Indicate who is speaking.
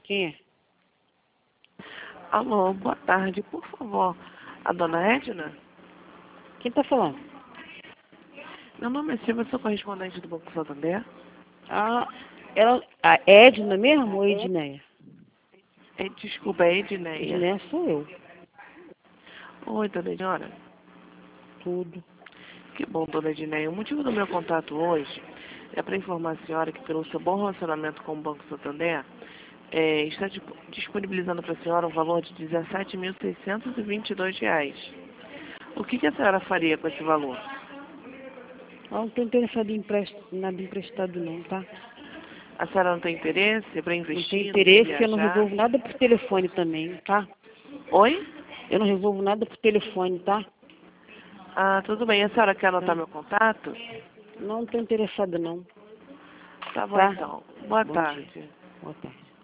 Speaker 1: Quem é?
Speaker 2: Alô, boa tarde, por favor. A dona Edna?
Speaker 1: Quem tá falando?
Speaker 2: Meu nome é Silvia, sou correspondente do Banco Santander.
Speaker 1: Ah, a Edna mesmo ou Edneia?
Speaker 2: Desculpa, é Edneia.
Speaker 1: Edneia sou eu.
Speaker 2: Oi, dona Edna.
Speaker 1: Tudo.
Speaker 2: Que bom, dona Edneia. O motivo do meu contato hoje é para informar a senhora que, pelo seu bom relacionamento com o Banco Santander, está disponibilizando para a senhora um valor de R$ 17.622. O que a senhora faria com esse valor?
Speaker 1: Eu não tô interessado em nada emprestado não, tá?
Speaker 2: A senhora não tem interesse para
Speaker 1: Não
Speaker 2: investir,
Speaker 1: tem
Speaker 2: não quer
Speaker 1: interesse, eu não
Speaker 2: viajar?
Speaker 1: resolvo nada por telefone também, tá?
Speaker 2: Oi?
Speaker 1: Eu não resolvo nada por telefone, tá?
Speaker 2: Ah, tudo bem. A senhora quer anotar
Speaker 1: Tá.
Speaker 2: meu contato?
Speaker 1: Não tô interessada não,
Speaker 2: Tá bom,
Speaker 1: tá?
Speaker 2: então. Boa
Speaker 1: Bom dia.
Speaker 2: tarde.
Speaker 1: Boa tarde.